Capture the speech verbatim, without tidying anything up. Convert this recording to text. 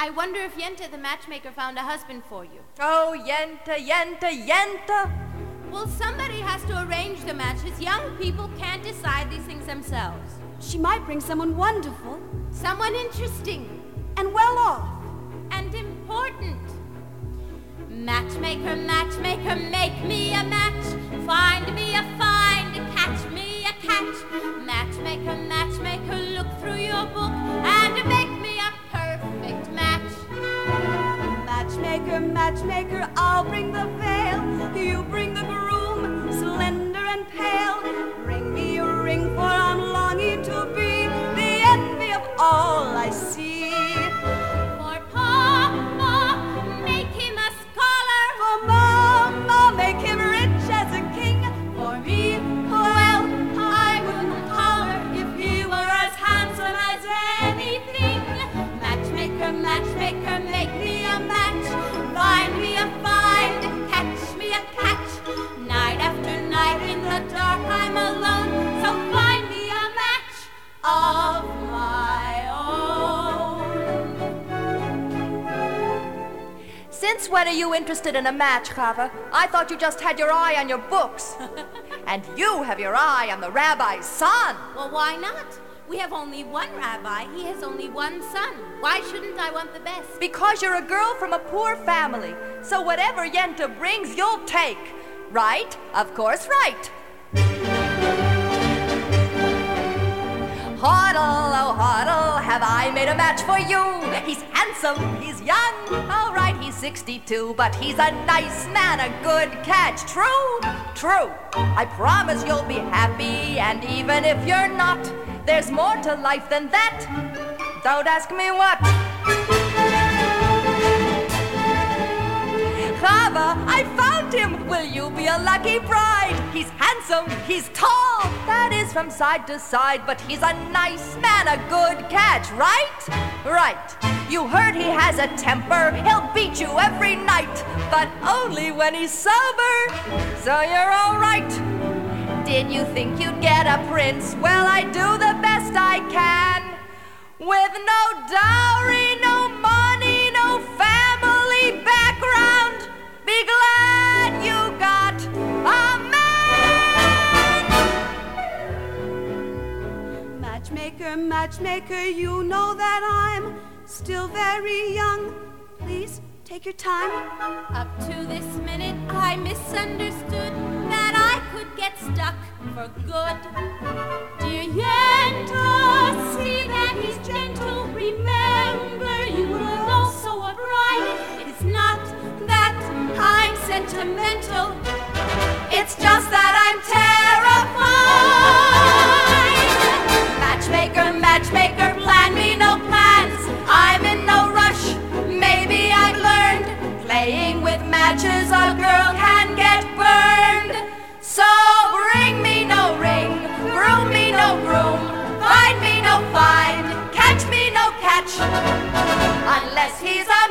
I wonder if Yenta the matchmaker found a husband for you. Oh, Yenta, Yenta, Yenta. Well, somebody has to arrange the matches. Young people can't decide these things themselves. She might bring someone wonderful. Someone interesting. And well off. And important. Matchmaker, matchmaker, make me a match. Find me a find, catch me a catch. Matchmaker, matchmaker, look through your book and make me a perfect match. Matchmaker, matchmaker, I'll bring the veil. You bring the groom, slender and pale. Bring me a ring, for I'm longing to be the envy of all I see. For Papa, make him a scholar. For Mama, make him rich as a king. For me, well, I wouldn't holler if he were as handsome as anything. Matchmaker, matchmaker, make me a match. Find me a find, catch me a catch. Night after night in the dark I'm alone, so find me a match of my own. Since when are you interested in a match, Chava? I thought you just had your eye on your books. And you have your eye on the rabbi's son. Well, why not? We have only one rabbi. He has only one son. Why shouldn't I want the best? Because you're a girl from a poor family. So whatever Yenta brings, you'll take. Right? Of course, right. Hoddle, oh hoddle, have I made a match for you? He's handsome, he's young, all right, he's sixty-two, but he's a nice man, a good catch. True? True. I promise you'll be happy, and even if you're not, there's more to life than that. Don't ask me what. Chava, I found him. Will you be a lucky bride? He's handsome, he's tall, that is from side to side, but he's a nice man, a good catch, right? Right. You heard he has a temper, he'll beat you every night, but only when he's sober, so you're all right. Did you think you'd get a prince? Well, I do the best I can. With no dowry, no money, no family background, be glad you got a man. Matchmaker, matchmaker, you know that I'm still very young. Please take your time. Up to this minute I misunderstood that I could get stuck for good. Dear Yenta, see that he's gentle. Remember, you are also a bride. It's not that I'm sentimental, it's just that I'm terrified. Matchmaker, matchmaker, plan me no plans. I'm in no rush. Maybe I've learned playing with matches a girl can get burned. So bring me no ring, groom me no groom, find me no find, catch me no catch, unless he's a